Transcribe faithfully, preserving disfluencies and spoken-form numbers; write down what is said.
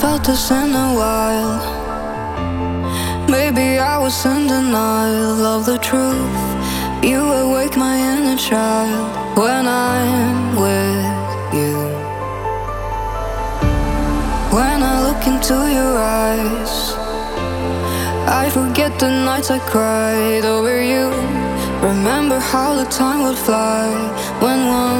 felt this in a while. Maybe I was in denial of the truth. You awake my inner child when I'm with you. When I look into your eyes, I forget the nights I cried over you. Remember how the time would fly when one